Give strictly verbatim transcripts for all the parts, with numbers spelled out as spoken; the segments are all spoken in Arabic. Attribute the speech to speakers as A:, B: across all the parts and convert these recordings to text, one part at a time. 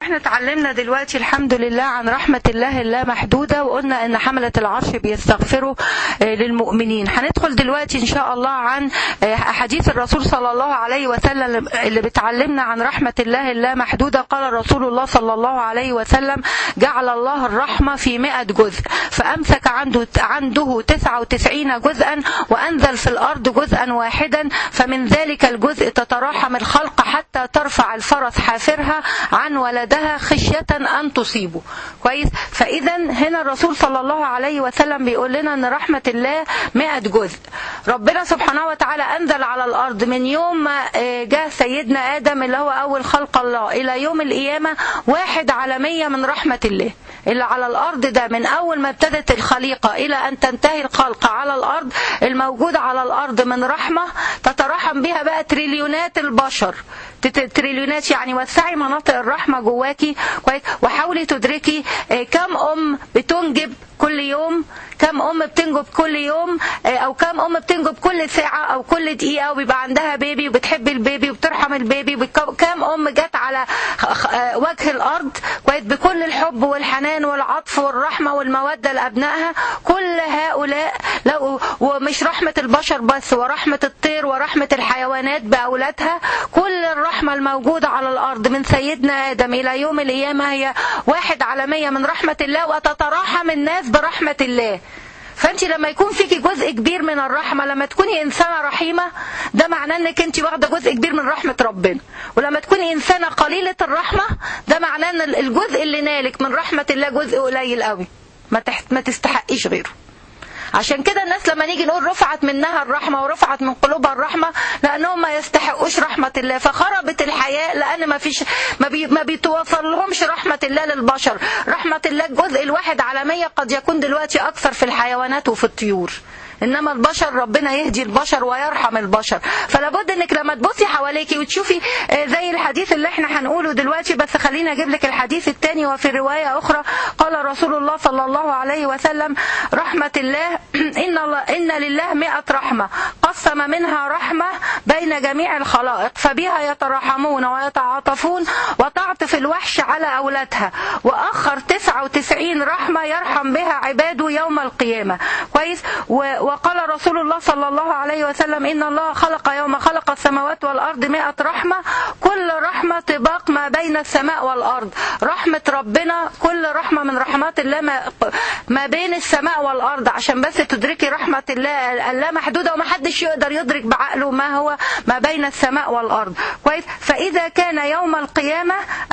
A: احنا اتعلمنا دلوقتي الحمد لله عن رحمة الله اللامحدودة، وقلنا ان حملة العرش بيستغفروا للمؤمنين. هندخل دلوقتي ان شاء الله عن احاديث الرسول صلى الله عليه وسلم اللي بتعلمنا عن رحمة الله اللامحدودة. قال رسول الله صلى الله عليه وسلم: جعل الله الرحمة في مئة جزء، فامسك عنده عنده تسعة وتسعين جزءا وانزل في الارض جزءا واحدا، فمن ذلك الجزء تتراحم الخلق حتى ترفع الفرس حافرها عن ولدها خشية أن تصيبه. كويس؟ فإذا هنا الرسول صلى الله عليه وسلم بيقول لنا أن رحمة الله مئة جزء. ربنا سبحانه وتعالى أنزل على الأرض من يوم ما جاء سيدنا آدم اللي هو أول خلق الله إلى يوم القيامة واحد على مية من رحمة الله اللي على الأرض. ده من أول ما ابتدت الخليقة إلى أن تنتهي الخلق على الأرض، الموجود على الأرض من رحمة تترحم بها بقى تريليونات البشر. تريليونات يعني وسعي مناطق الرحمة جواكي كويس، وحاولي تدركي كم أم بتنجب كل يوم، كم أم بتنجب كل يوم، أو كم أم بتنجب كل ساعة أو كل دقيقة وبيبقى عندها بيبي وبتحب البيبي وبترحم البيبي. كم أم جت على وجه الأرض كويس بكل الحب والحنان والعطف والرحمة والمودة لأبنائها. كل هؤلاء لو ومش رحمة البشر بس، ورحمة الطير ورحمة الحيوانات بأولادها، كل الرحمة الموجودة على الأرض من سيدنا آدم إلى يوم القيامة هي واحد على مية من رحمة الله، وتتراحم الناس برحمة الله. فانت لما يكون فيكي جزء كبير من الرحمة، لما تكوني إنسانة رحيمة، ده معناه انك انت واخده جزء كبير من رحمة ربنا. ولما تكوني إنسانة قليلة الرحمة، ده معناه ان الجزء اللي نالك من رحمة الله جزء قليل قوي، ما, تحت ما تستحقيش غيره. عشان كده الناس لما نيجي نقول رفعت منها الرحمة ورفعت من قلوبها الرحمة، لأنهم ما يستحقوش رحمة الله، فخربت الحياة، لأن ما فيش ما, بي ما بيتوصل لهمش رحمة الله للبشر. رحمة الله الجزء الواحد على مية قد يكون دلوقتي أكثر في الحيوانات وفي الطيور، إنما البشر ربنا يهدي البشر ويرحم البشر. فلابد إنك لما تبصي حواليكي وتشوفي زي الحديث اللي احنا هنقوله دلوقتي، بس خلينا أجيب لك الحديث الثاني. وفي رواية أخرى قال رسول الله صلى الله عليه وسلم: رحمة الله إن, الله إن لله مئة رحمة قسم منها رحمة بين جميع الخلائق، فبها يتراحمون ويتعاطفون وتعطف الوحش على أولادها، وأخر تسعة وتسعين رحمة يرحم بها عباده يوم القيامة. كويس؟ و وقال رسول الله صلى الله عليه وسلم: إن الله خلق يوم خلق السماوات والأرض مئة رحمة، كل رحمة طباق ما بين السماء والأرض. رحمة ربنا كل رحمة من رحمات الله ما, ما بين السماء والأرض، عشان بس تدركي رحمة الله اللامحدودة، وما حدش يقدر يدرك بعقله ما هو ما بين السماء والأرض. كويس؟ فإذا كان يوم القيامة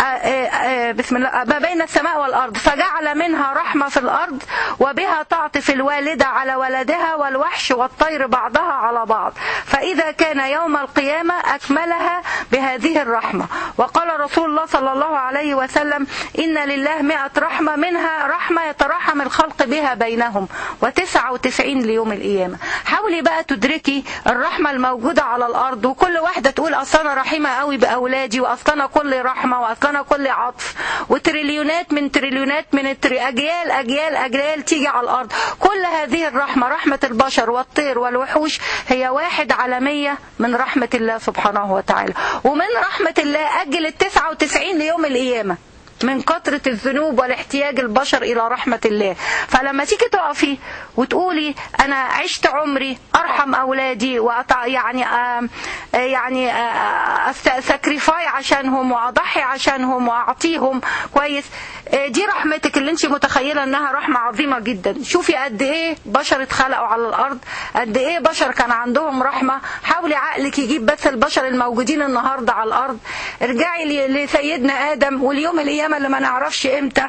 A: بسم الله ما بين السماء والأرض، فجعل منها رحمة في الأرض، وبها تعطف الوالدة على ولدها والوحش والطير بعضها على بعض، فإذا كان يوم القيامة أكملها بهذه الرحمة. وقال رسول الله صلى الله عليه وسلم: إن لله مئة رحمة، منها رحمة يتراحم الخلق بها بينهم، وتسعة وتسعين ليوم القيامة. حاولي بقى تدركي الرحمة الموجودة على الأرض، وكل واحدة تقول: أصلا رحيمة قوي بأولادي، وأصلا كل رحمة، وأصلا كل عطف، وتريليونات من تريليونات من التري... أجيال أجيال أجيال تيجي على الأرض. كل هذه الرحمة، رحمة البشر والطير والوحوش، هي واحد على مية من رحمة الله سبحانه وتعالى. ومن رحمة الله أجل التسعة وتسعين ليوم القيامة من كثرة الذنوب والاحتياج البشر إلى رحمة الله. فلما تيجي تقفي وتقولي: أنا عشت عمري أرحم أولادي وأطع يعني آه يعني آه ساكريفاي عشانهم، وأضحي عشانهم، وأعطيهم كويس، آه دي رحمتك اللي انت متخيلة أنها رحمة عظيمة جدا. شوفي قد إيه بشر اتخلقوا على الأرض، قد إيه بشر كان عندهم رحمة. حاولي عقلك يجيب بس البشر الموجودين النهاردة على الأرض. ارجعي لسيدنا آدم واليوم القيامة اللي ما نعرفش امتى،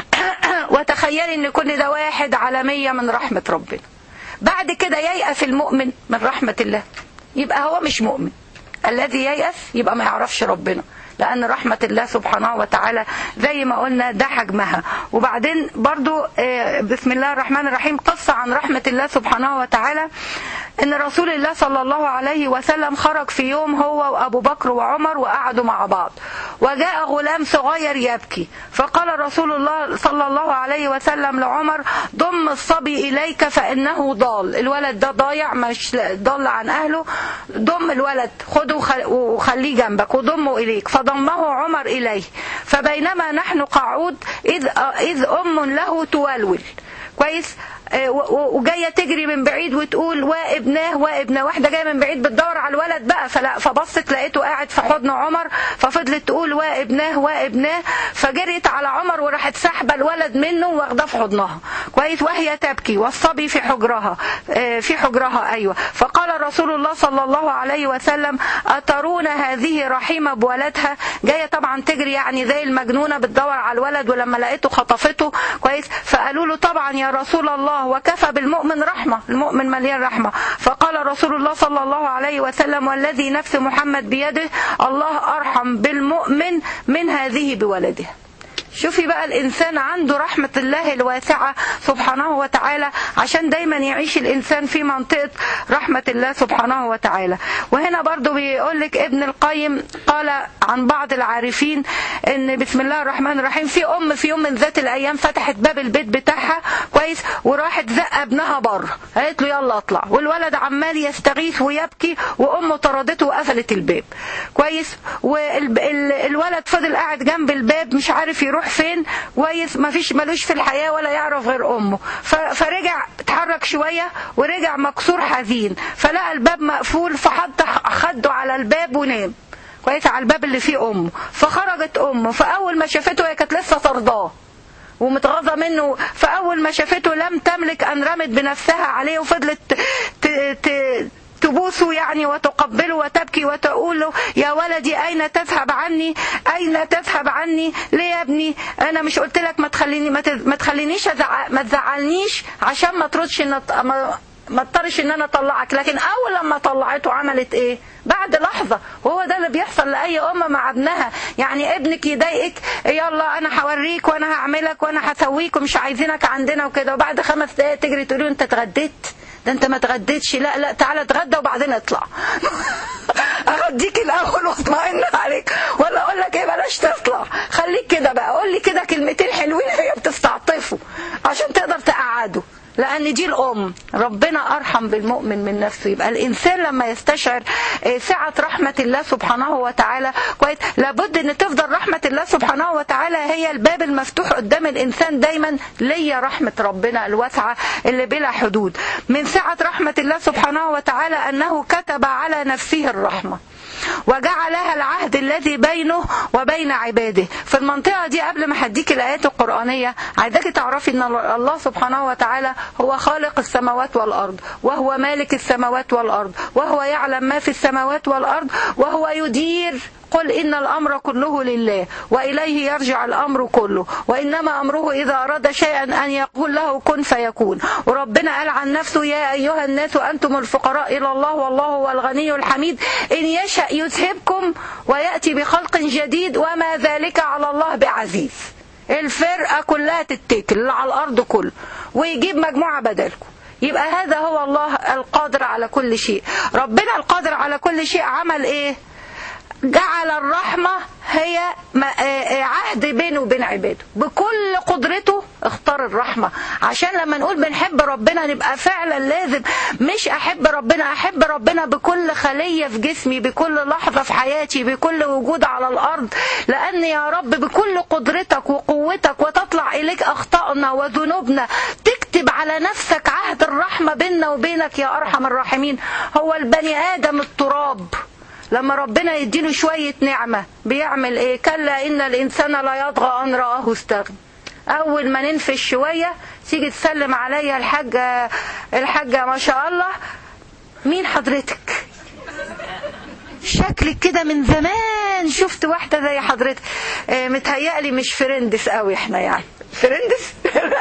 A: وتخيلي ان كل ده واحد على مية من رحمة ربنا. بعد كده ييأس المؤمن من رحمة الله، يبقى هو مش مؤمن. الذي ييأس يبقى ما يعرفش ربنا، لأن رحمة الله سبحانه وتعالى زي ما قلنا ده حجمها. وبعدين برضو بسم الله الرحمن الرحيم قص عن رحمة الله سبحانه وتعالى ان رسول الله صلى الله عليه وسلم خرج في يوم هو وابو بكر وعمر وقعدوا مع بعض، وجاء غلام صغير يبكي، فقال رسول الله صلى الله عليه وسلم لعمر: ضم الصبي إليك فإنه ضال، الولد ده ضايع مش ضل عن أهله، ضم الولد خده وخليه جنبك وضمه إليك. فضمه عمر إليه، فبينما نحن قعود إذ, إذ أم له تولول كويس وجايه تجري من بعيد وتقول وابناه وابناه، واحده جايه من بعيد بتدور على الولد بقى، فلا فبصت لقيته قاعد في حضن عمر، ففضلت تقول وابناه وابناه، فجريت على عمر وراحت سحبه الولد منه واخده في حضنها كويس وهي تبكي والصبي في حجرها في حجرها ايوه. فقال رسول الله صلى الله عليه وسلم: اترون هذه رحيمه بولدها؟ جايه طبعا تجري يعني زي المجنونه بتدور على الولد، ولما لقيته خطفته كويس. فقالوا له: طبعا يا رسول الله، وكفى بالمؤمن رحمة، المؤمن مليان رحمة. فقال رسول الله صلى الله عليه وسلم: والذي نفس محمد بيده الله أرحم بالمؤمن من هذه بولده. شوفي بقى الإنسان عنده رحمة الله الواسعة سبحانه وتعالى، عشان دايما يعيش الإنسان في منطقة رحمة الله سبحانه وتعالى. وهنا برضو بيقولك ابن القيم قال عن بعض العارفين ان بسم الله الرحمن الرحيم، في أم في يوم من ذات الأيام فتحت باب البيت بتاعها كويس وراحت زق ابنها بره، قالت له يلا اطلع، والولد عمال يستغيث ويبكي وأمه طردته وقفلت الباب كويس، والولد فضل قاعد جنب الباب مش عارف يروح فين كويس، ما فيش ملوش في الحياة ولا يعرف غير أمه. فرجع اتحرك شوية ورجع مكسور حزين، فلقى الباب مقفول فحط خده على الباب ونام كويس على الباب اللي فيه أمه. فخرجت أمه، فأول ما شافته هي كانت لسه طرداه ومتغاظة منه، فأول ما شافته لم تملك أن رمت بنفسها عليه وفضلت ت... ت... تبوسه يعني وتقبله وتبكي وتقول له: يا ولدي أين تذهب عني؟ أين تذهب عني؟ ليه يا ابني؟ أنا مش قلت لك ما تخليني ما تخلينيش أزع... ما تزعلنيش عشان ما تردش إن ما ما اضطرش ان انا اطلعك. لكن اول لما طلعته عملت ايه؟ بعد لحظة. وهو ده اللي بيحصل لأي أم مع ابنها، يعني ابنك يضايقك يلا انا هوريك وانا هعملك وانا هسويك ومش عايزينك عندنا وكده، وبعد خمس دقايق تجري تقولي انت اتغديت؟ ده انت ما اتغديتش. لا لا تعالى اتغدى وبعدين اطلع اغديك الاول واطمئن عليك، ولا اقول لك ايه بلاش تطلع، خليك كده بقى، قول لي كده كلمتين حلوين هي بتستعطفه عشان تقدر تقعده، لأن دي الأم. ربنا أرحم بالمؤمن من نفسه. يبقى الإنسان لما يستشعر سعة رحمة الله سبحانه وتعالى كويس، لابد أن تفضل رحمة الله سبحانه وتعالى هي الباب المفتوح قدام الإنسان دايما، ليا رحمة ربنا الواسعة اللي بلا حدود. من سعة رحمة الله سبحانه وتعالى أنه كتب على نفسه الرحمة وجعلها العهد الذي بينه وبين عباده. في المنطقة دي قبل ما هديك الآيات القرآنية عايزاك تعرفي أن الله سبحانه وتعالى هو خالق السماوات والأرض، وهو مالك السماوات والأرض، وهو يعلم ما في السماوات والأرض، وهو يدير. قل إن الأمر كله لله وإليه يرجع الأمر كله، وإنما أمره إذا أراد شيئا أن يقول له كن فيكون. وربنا قال عن نفسه: يا أيها الناس أنتم الفقراء إلى الله والله هو الغني الحميد، إن يشأ يذهبكم ويأتي بخلق جديد وما ذلك على الله بعزيز. الفرقة كلها تتكل اللي على الأرض كله ويجيب مجموعة بدلكم. يبقى هذا هو الله القادر على كل شيء. ربنا القادر على كل شيء عمل إيه؟ جعل الرحمة هي عهد بينه وبين عباده، بكل قدرته اختار الرحمة. عشان لما نقول بنحب ربنا نبقى فعلا لازم مش أحب ربنا، أحب ربنا بكل خلية في جسمي، بكل لحظة في حياتي، بكل وجود على الأرض، لأن يا رب بكل قدرتك وقوتك وتطلع إليك أخطائنا وذنوبنا، تكتب على نفسك عهد الرحمة بيننا وبينك يا أرحم الراحمين. هو البني آدم التراب لما ربنا يديله شوية نعمة بيعمل ايه؟ كلا إن الإنسان لا يطغى أن رآه استغنى. أول ما ننفش شوية تيجي تسلم عليا الحاجة الحاجة ما شاء الله، مين حضرتك؟ شكلك كده من زمان شفت واحدة زي حضرتك. اه متهيألي مش فرندس قوي احنا، يعني فرندس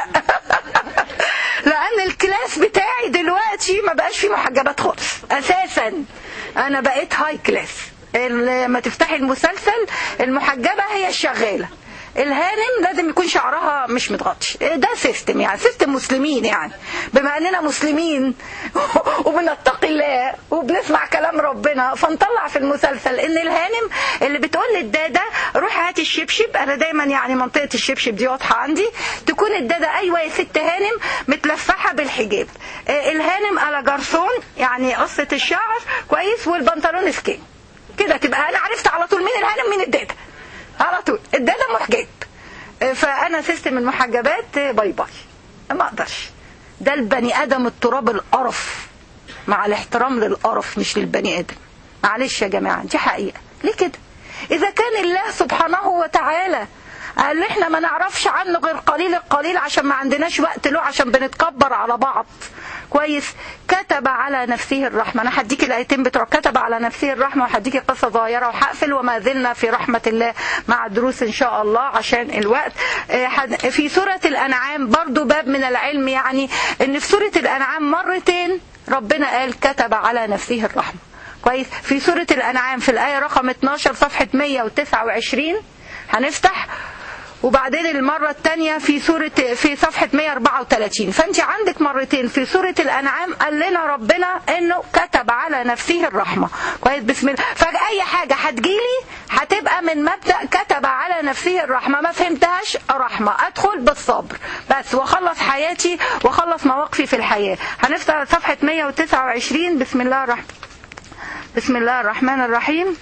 A: لأن الكلاس بتاعي دلوقتي ما بقاش فيه محجبات خالص أساسا، أنا بقيت هاي كلاس. لما تفتحي المسلسل المحجبة هي الشغالة، الهانم لازم يكون شعرها مش متغطش. ده سيستم يعني سيستم مسلمين، يعني بما اننا مسلمين وبنتقي الله وبنسمع كلام ربنا، فنطلع في المسلسل ان الهانم اللي بتقول للداده روح هاتي الشبشب، انا دايما يعني منطقه الشبشب دي واضحه عندي، تكون الداده ايوه يا ست هانم متلفحه بالحجاب، الهانم على جرسون يعني قصه الشعر كويس والبنطلون سكين كده، تبقى انا عرفت على طول مين الهانم مين الداده على طول. الداده محجاب، فانا سيستم المحجبات باي باي، ما اقدرش. ده البني ادم التراب القرف، مع الاحترام للقرف مش للبني ادم، معلش يا جماعه دي حقيقه. ليه كده؟ اذا كان الله سبحانه وتعالى قال احنا ما نعرفش عنه غير قليل القليل عشان ما عندناش وقت له، عشان بنتكبر على بعض كويس، كتب على نفسه الرحمة. انا هديكي الايتين بتوع كتب على نفسه الرحمة، وهديكي قصة صغيرة وهقفل، وما زلنا في رحمة الله مع الدروس ان شاء الله عشان الوقت. في سورة الانعام برضو باب من العلم، يعني ان في سورة الانعام مرتين ربنا قال كتب على نفسه الرحمة كويس. في سورة الانعام في الاية رقم اتناشر صفحة مية وتسعة وعشرين هنفتح، وبعدين المرة الثانية في سورة في صفحة مية واربعة وثلاثين. فانت عندك مرتين في سورة الانعام قال لنا ربنا انه كتب على نفسه الرحمة كويس. بسم الله. فاي حاجة هتجيلي هتبقى من مبدأ كتب على نفسه الرحمة، ما فهمتهاش رحمة ادخل بالصبر بس واخلص حياتي واخلص مواقفي في الحياة. هنفتح صفحة مية وتسعة وعشرين. بسم الله الرحمن بسم الله الرحمن الرحيم.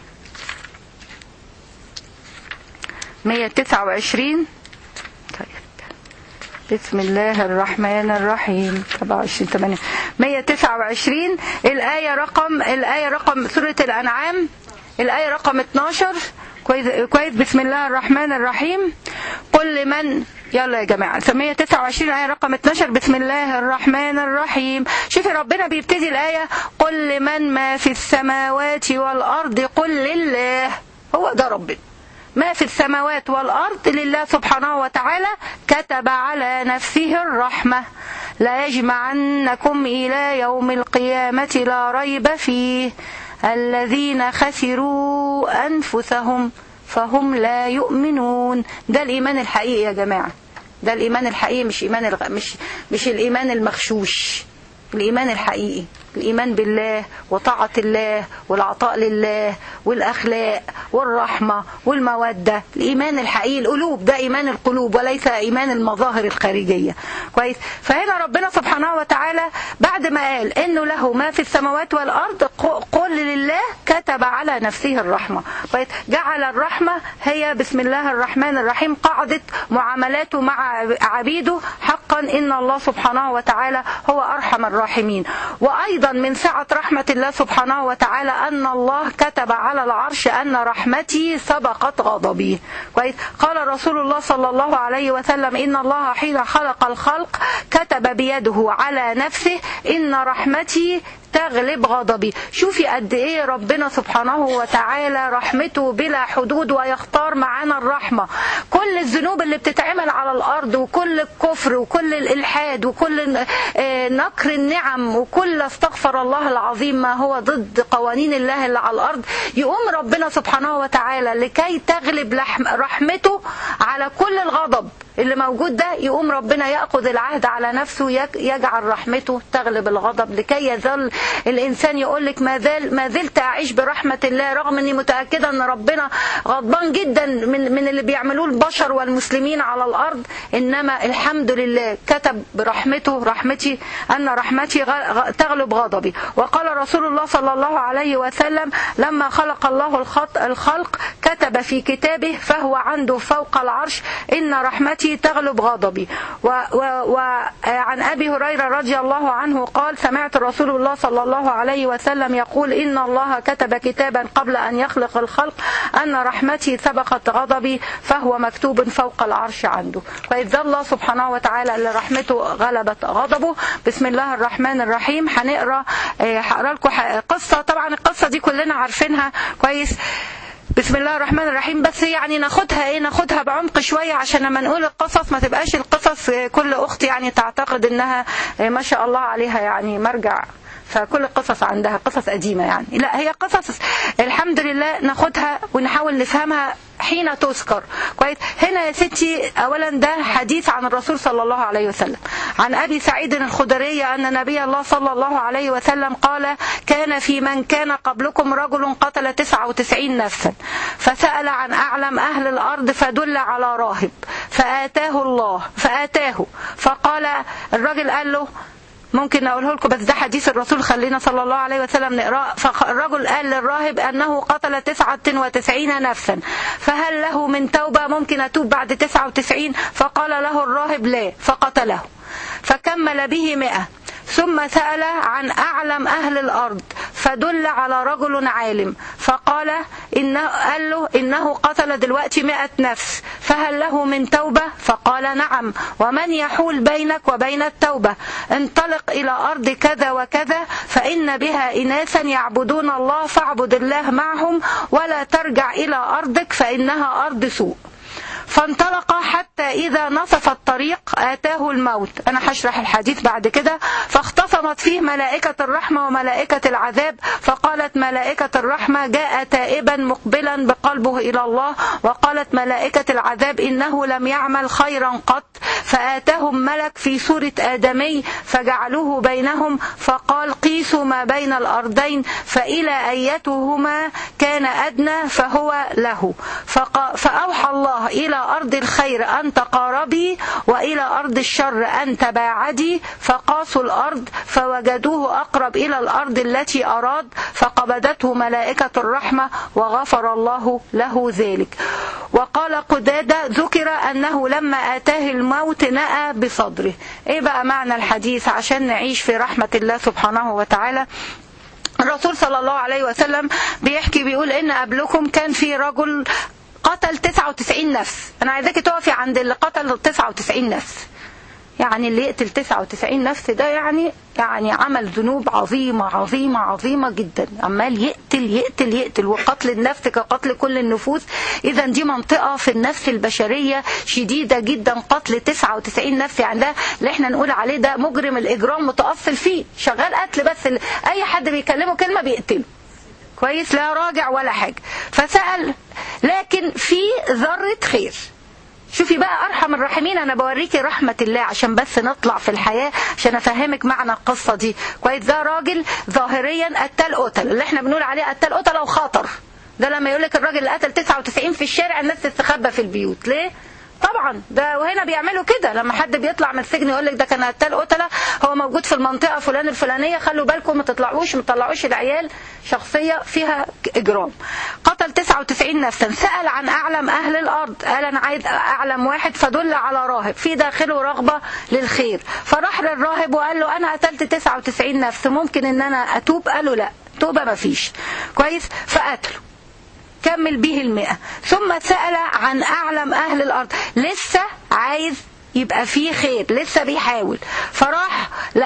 A: مية وتسعة وعشرين. طيب بسم الله الرحمن الرحيم. سبعة وعشرين ثمانية مية وتسعة وعشرين الآية رقم الآية رقم سورة الأنعام الآية رقم اتناشر كويس كويس. بسم الله الرحمن الرحيم. قل لمن يلا يا جماعة مية وتسعة وعشرين آية رقم اتناشر. بسم الله الرحمن الرحيم. شوفي ربنا بيبتدي الآية قل لمن ما في السماوات والأرض قل لله. هو ده ربنا، ما في السماوات والأرض لله سبحانه وتعالى، كتب على نفسه الرحمة لا يجمعنكم إلى يوم القيامة لا ريب فيه الذين خسروا أنفسهم فهم لا يؤمنون. ده الإيمان الحقيقي يا جماعة، ده الإيمان الحقيقي، مش إيمان الغ... مش مش الإيمان المخشوش. الإيمان الحقيقي الإيمان بالله وطاعة الله والعطاء لله والأخلاق والرحمة والمودة. الإيمان الحقيقي القلوب، ده إيمان القلوب وليس إيمان المظاهر الخارجية كويس. فهنا ربنا سبحانه وتعالى بعد ما قال إنه له ما في السماوات والأرض قل لله كتب على نفسه الرحمة كويس. جعل الرحمة هي بسم الله الرحمن الرحيم قاعدة معاملاته مع عبيده حقا، إن الله سبحانه وتعالى هو أرحم الراحمين. وأيضا من سعة رحمة الله سبحانه وتعالى أن الله كتب على العرش أن رحمتي سبقت غضبي كويس. قال رسول الله صلى الله عليه وسلم إن الله حين خلق الخلق كتب بيده على نفسه إن رحمتي تغلب غضبي. شوفي قد ايه ربنا سبحانه وتعالى رحمته بلا حدود، ويختار معانا الرحمة. كل الذنوب اللي بتتعمل على الارض وكل الكفر وكل الالحاد وكل نكر النعم وكل استغفر الله العظيم ما هو ضد قوانين الله اللي على الارض، يقوم ربنا سبحانه وتعالى لكي تغلب رحمته على كل الغضب اللي موجود ده، يقوم ربنا يأخذ العهد على نفسه يجعل رحمته تغلب الغضب، لكي يظل الإنسان يقولك ما زال ما زلت أعيش برحمة الله رغم أني متأكدة أن ربنا غضبان جدا من من اللي بيعملوه البشر والمسلمين على الأرض، إنما الحمد لله كتب برحمته رحمتي أن رحمتي تغلب غضبي. وقال رسول الله صلى الله عليه وسلم لما خلق الله الخلق كتب في كتابه فهو عنده فوق العرش إن رحمتي تغلب غضبي. وعن أبي هريرة رضي الله عنه قال سمعت رسول الله صلى الله عليه وسلم يقول إن الله كتب كتابا قبل أن يخلق الخلق أن رحمتي سبقت غضبي فهو مكتوب فوق العرش عنده. فإذا الله سبحانه وتعالى اللي رحمته غلبت غضبه. بسم الله الرحمن الرحيم. هنقرأ هقرأ لكم قصة، طبعا القصة دي كلنا عارفينها كويس. بسم الله الرحمن الرحيم، بس يعني ناخدها ايه ناخدها بعمق شوية عشان لما نقول القصص ما تبقاش القصص كل اخت يعني تعتقد انها ما شاء الله عليها يعني مرجع فكل القصص عندها قصص قديمة يعني. لا، هي قصص الحمد لله ناخدها ونحاول نفهمها حين تذكر. كويس. هنا يا ستي اولا ده حديث عن الرسول صلى الله عليه وسلم، عن ابي سعيد الخدري ان نبي الله صلى الله عليه وسلم قال: كان في من كان قبلكم رجل قتل تسعة وتسعين نفسا فسأل عن اعلم اهل الارض فدل على راهب فآتاه الله فآتاه فقال الراجل قال له، ممكن اقوله لكم بس ده حديث الرسول خلينا صلى الله عليه وسلم نقراه. فالرجل قال للراهب انه قتل تسعة وتسعين نفسا فهل له من توبة، ممكن اتوب بعد تسعة وتسعين؟ فقال له الراهب لا، فقتله فكمل به مئة. ثم سأل عن أعلم أهل الأرض فدل على رجل عالم فقال إنه قال له إنه قتل دلوقتي مئة نفس فهل له من توبة؟ فقال نعم. ومن يحول بينك وبين التوبة؟ انطلق إلى أرض كذا وكذا فإن بها إناسا يعبدون الله فاعبد الله معهم ولا ترجع إلى أرضك فإنها أرض سوء. فانطلق حتى إذا نصف الطريق آتاه الموت. أنا هشرح الحديث بعد كده. فاختصمت فيه ملائكة الرحمة وملائكة العذاب فقالت ملائكة الرحمة جاء تائبا مقبلا بقلبه إلى الله، وقالت ملائكة العذاب إنه لم يعمل خيرا قط. فآتاهم ملك في صورة آدمي فجعلوه بينهم فقال قيسوا ما بين الأرضين فإلى أيتهما كان أدنى فهو له. فأوحى الله إلى أرض الخير أن تقاربي وإلى أرض الشر أن تباعدي فقاسوا الأرض فوجدوه أقرب إلى الأرض التي أراد فقبضته ملائكة الرحمة وغفر الله له ذلك. وقال قتادة ذكر أنه لما آتاه الموت نأى بصدره. إيه بقى معنى الحديث عشان نعيش في رحمة الله سبحانه وتعالى؟ الرسول صلى الله عليه وسلم بيحكي بيقول إن قبلكم كان في رجل قتل تسعة وتسعين نفس. أنا عايزاك تقفي عند اللي قتل تسعة وتسعين نفس. يعني اللي يقتل تسعة وتسعين نفس ده يعني يعني عمل ذنوب عظيمة عظيمة عظيمة جدا، عمال يقتل يقتل يقتل. وقتل النفس كقتل كل النفوس، إذا دي منطقة في النفس البشرية شديدة جدا. قتل تسعة وتسعين نفس يعني ده اللي احنا نقول عليه ده مجرم الإجرام متأصل فيه، شغال قتل بس. أي حد بيكلمه كلمة بيقتله. كويس، لا راجع ولا حاجة. فسأل لكن في ذرة خير. شوفي بقى أرحم الراحمين، أنا بوريكي رحمة الله عشان بس نطلع في الحياة عشان أفهمك معنى القصة دي. كويس، ده راجل ظاهريا قتل قتل اللي احنا بنقول عليه قتل قتل أو خطر. ده لما يقولك الراجل اللي قتل تسعة وتسعين في الشارع الناس تستخبى في البيوت. ليه؟ طبعا ده وهنا بيعملوا كده. لما حد بيطلع من السجن يقول لك ده كان قتال قتله، هو موجود في المنطقه فلان الفلانيه، خلوا بالكم ما تطلعوش ما تطلعوش العيال، شخصيه فيها اجرام. قتل تسعة وتسعين نفسا. سأل عن اعلم اهل الارض، قال انا عايز اعلم واحد فدل على راهب في داخله رغبه للخير. فراح للراهب وقال له انا قتلت تسعة وتسعين نفس، ممكن ان انا اتوب؟ قال له لا، توبه ما فيش. كويس، فقتله كمل به المئة. ثم سأل عن أعلم أهل الأرض، لسه عايز يبقى فيه خير، لسه بيحاول. فراح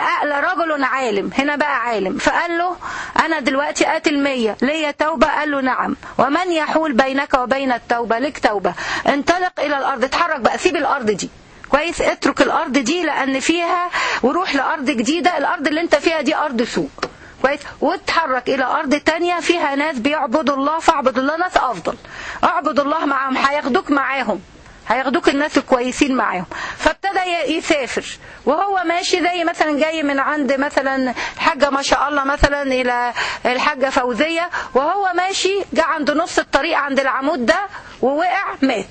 A: لرجل عالم، هنا بقى عالم، فقال له أنا دلوقتي قاتل مية، ليا توبة؟ قال له نعم. ومن يحول بينك وبين التوبة؟ لك توبة. انطلق إلى الأرض، اتحرك بقى، سيب الأرض دي. كويس، اترك الأرض دي لأن فيها، وروح لأرض جديدة. الأرض اللي انت فيها دي أرض سوء. كويس، واتحرك الى ارض تانية فيها ناس بيعبدوا الله فاعبد الله، ناس افضل، اعبد الله معاهم، هياخدوك معاهم، هياخدوك الناس الكويسين معاهم. فابتدى يسافر وهو ماشي، زي مثلا جاي من عند مثلا الحاجة ما شاء الله مثلا الى الحاجة فوزية، وهو ماشي جه عند نص الطريق عند العمود ده ووقع مات.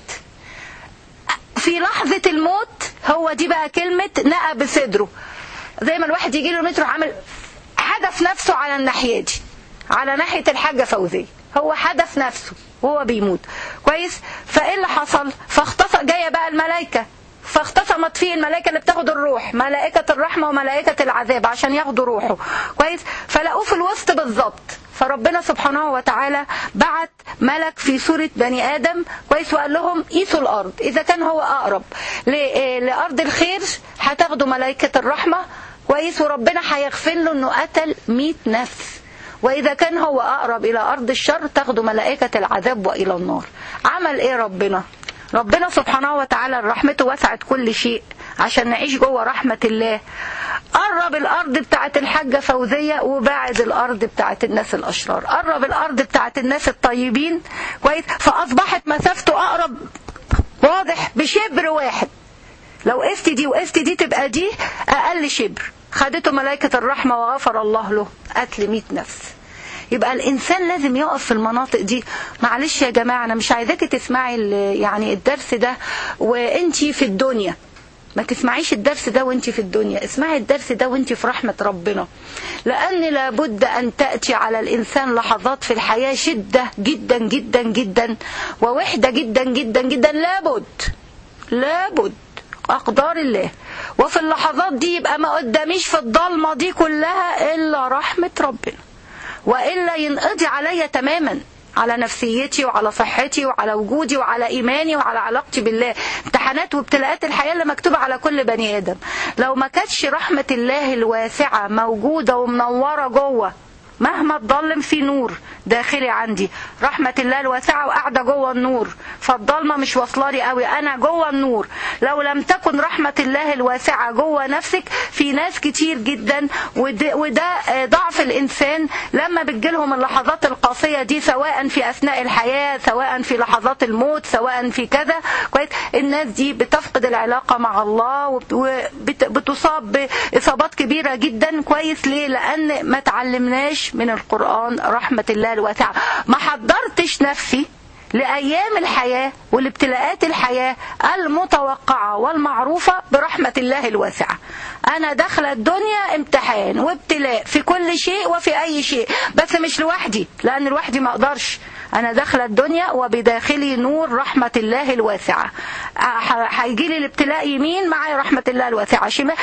A: في لحظة الموت، هو دي بقى كلمة نقى بصدره، زي ما الواحد يجي له متر عامل حدف نفسه على الناحية دي، على ناحية الحاجة فوزية، هو حدف نفسه وهو بيموت. كويس، فايه اللي حصل؟ فاختص جايه بقى الملائكة، فاختصمت فيه الملائكة اللي بتاخد الروح، ملائكة الرحمة وملائكة العذاب عشان ياخدوا روحه. كويس، فلقوه في الوسط بالظبط. فربنا سبحانه وتعالى بعت ملك في صورة بني آدم. كويس، وقال لهم قيسوا الأرض، إذا كان هو أقرب لأرض الخير هتاخدوا ملائكة الرحمة. كويس، وربنا هيغفر له انه قتل مئة نفس. واذا كان هو اقرب الى ارض الشر تاخدوا ملائكة العذاب والى النار. عمل ايه ربنا؟ ربنا سبحانه وتعالى رحمته وسعت كل شيء، عشان نعيش جوه رحمة الله قرب الارض بتاعت الحاجة فوزية وبعد الارض بتاعت الناس الاشرار. قرب الارض بتاعت الناس الطيبين كويس، فاصبحت مسافته اقرب واضح بشبر واحد. لو قفت دي وقفت دي تبقى دي اقل شبر، خدته ملائكة الرحمة وغفر الله له قتل مئة نفس. يبقى الانسان لازم يقف في المناطق دي. معلش يا جماعة انا مش عايزاكي تسمعي يعني الدرس ده وانتي في الدنيا، ما تسمعيش الدرس ده وانتي في الدنيا، اسمعي الدرس ده وانتي في رحمة ربنا. لأن لابد أن تأتي على الإنسان لحظات في الحياة شدة جدا جدا جدا ووحدة جدا جدا جدا، لابد لابد أقدار الله. وفي اللحظات دي يبقى ما قداميش في الضلمة دي كلها إلا رحمة ربنا، وإلا ينقضي عليا تماما، على نفسيتي وعلى صحتي وعلى وجودي وعلى إيماني وعلى علاقتي بالله. امتحانات وابتلاءات الحياة اللي مكتوبة على كل بني آدم، لو ما كانتش رحمة الله الواسعة موجودة ومنورة جوه، مهما تضلم في نور داخلي عندي، رحمة الله الواسعة وقاعدة جوه النور، فالضلمة مش واصلالي قوي، أنا جوه النور. لو لم تكن رحمة الله الواسعة جوه نفسك، في ناس كتير جدا، وده, وده ضعف الإنسان لما بتجيلهم اللحظات القاسية دي، سواء في أثناء الحياة، سواء في لحظات الموت، سواء في كذا كويس، الناس دي بتفقد العلاقة مع الله وبتصاب بإصابات كبيرة جدا. كويس ليه؟ لأن ما تعلمناش من القرآن رحمة الله الواسعة، ما حضرتش نفسي لأيام الحياة والابتلاءات الحياة المتوقعة والمعروفة برحمة الله الواسعة. أنا داخلة الدنيا امتحان وابتلاء في كل شيء وفي أي شيء، بس مش لوحدي، لأن لوحدي ما أقدرش. أنا داخلة الدنيا وبداخلي نور رحمة الله الواسعة. هيجي لي الابتلاء يمين، معايا رحمة الله الواسعة شمال،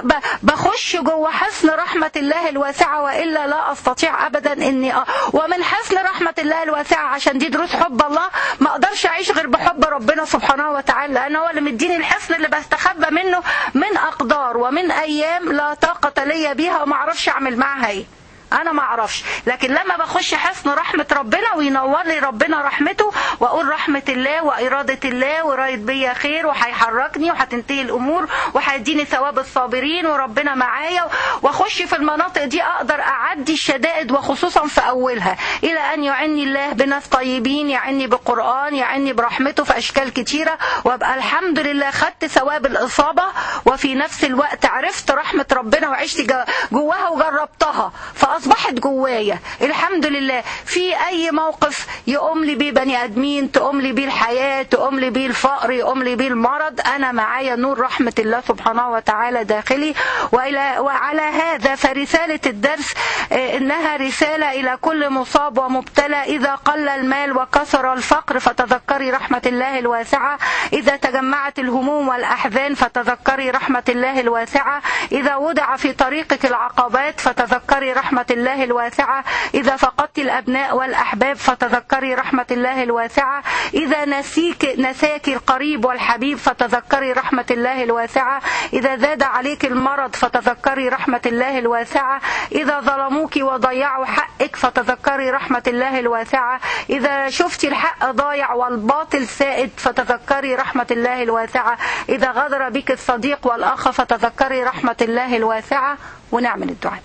A: بخش جوه حسن رحمة الله الواسعة، وإلا لا أستطيع أبدا إني أ... ومن حسن رحمة الله الواسعة، عشان دي دروس حب الله، ما أقدرش أعيش غير بحب ربنا سبحانه وتعالى، لأنه هو اللي مديني الحسن اللي بستخبى منه من أقدار ومن أيام لا طاقة لي بيها وما أعرفش أعمل معها إيه، أنا ما أعرفش. لكن لما بخش حسن رحمة ربنا وينور لي ربنا رحمته، وأقول رحمة الله وإرادة الله ورايد بيا خير، وهيحركني وهتنتهي الأمور وهيديني ثواب الصابرين وربنا معايا، وأخش في المناطق دي أقدر أعدي الشدائد، وخصوصا في أولها، إلى أن يعني الله بناس طيبين، يعني بقرآن، يعني برحمته في أشكال كتيرة، وأبقى الحمد لله خدت ثواب الإصابة، وفي نفس الوقت عرفت رحمة ربنا وعشت جواها وجربتها، فأصبحت جوايا الحمد لله. في أي موقف يقوم لي بيه بني آدمين، تقوم لي بيه الحياة، تقوم لي بيه الفقر، يقوم لي بيه المرض، أنا معايا نور رحمة الله سبحانه وتعالى داخلي. وإلى وعلى هذا فرسالة الدرس إنها رسالة إلى كل مصاب ومبتلى. إذا قل المال وكثر الفقر فتذكري رحمة الله الواسعة، إذا تجمعت الهموم والأحزان فتذكري رحمة الله الواسعة، إذا وضع في طريقك العقبات فتذكري رحمة الله الواسعة، إذا فقدت الأبناء والأحباب فتذكري رحمة الله الواسعة، إذا نسيك نساك القريب والحبيب فتذكري رحمة الله الواسعة، إذا زاد عليك المرض فتذكري رحمة الله الواسعة، إذا ظلموك وضيعوا حقك فتذكري رحمة الله الواسعة، إذا شفتي الحق ضايع والباطل سائد فتذكري رحمة الله الواسعة، إذا غدر بك الصديق والأخ فتذكري رحمة الله الواسعة. ونعمل الدعاء.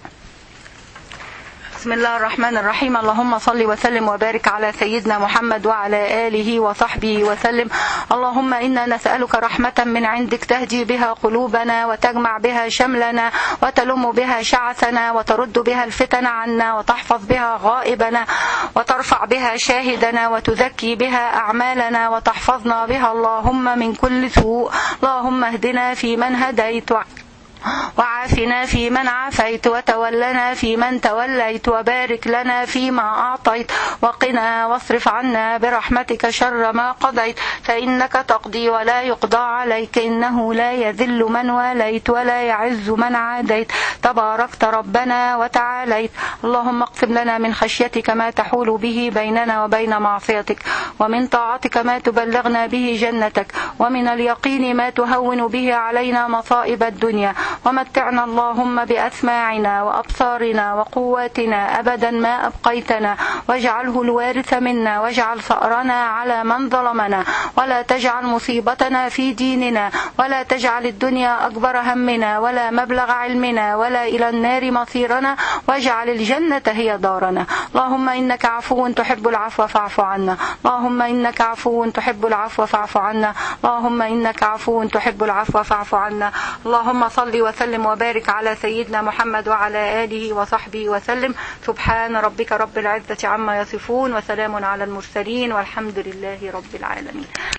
A: بسم الله الرحمن الرحيم. اللهم صل وسلم وبارك على سيدنا محمد وعلى آله وصحبه وسلم. اللهم إنا نسألك رحمة من عندك تهدي بها قلوبنا، وتجمع بها شملنا، وتلم بها شعثنا، وترد بها الفتن عنا، وتحفظ بها غائبنا، وترفع بها شاهدنا، وتزكي بها أعمالنا، وتحفظنا بها اللهم من كل سوء. اللهم اهدنا فيمن هديت، وعافنا في من عافيت، وتولنا في من توليت، وبارك لنا فيما أعطيت، وقنا واصرف عنا برحمتك شر ما قضيت، فإنك تقضي ولا يقضى عليك، إنه لا يذل من واليت ولا يعز من عاديت، تباركت ربنا وتعاليت. اللهم اقسم لنا من خشيتك ما تحول به بيننا وبين معصيتك، ومن طاعتك ما تبلغنا به جنتك، ومن اليقين ما تهون به علينا مصائب الدنيا، ومتعنا اللهم بأسماعنا وأبصارنا وقواتنا أبدا ما أبقيتنا، واجعله الوارث منا، واجعل ثأرنا على من ظلمنا، ولا تجعل مصيبتنا في ديننا، ولا تجعل الدنيا أكبر همنا ولا مبلغ علمنا ولا إلى النار مصيرنا، واجعل الجنة هي دارنا. اللهم إنك عفو تحب العفو فاعف عنا، اللهم إنك عفو تحب العفو فاعف عنا، اللهم إنك عفو تحب العفو فاعف عنا. اللهم صل وسلم وبارك على سيدنا محمد وعلى آله وصحبه وسلم. سبحان ربك رب العزة عما يصفون، وسلام على المرسلين، والحمد لله رب العالمين.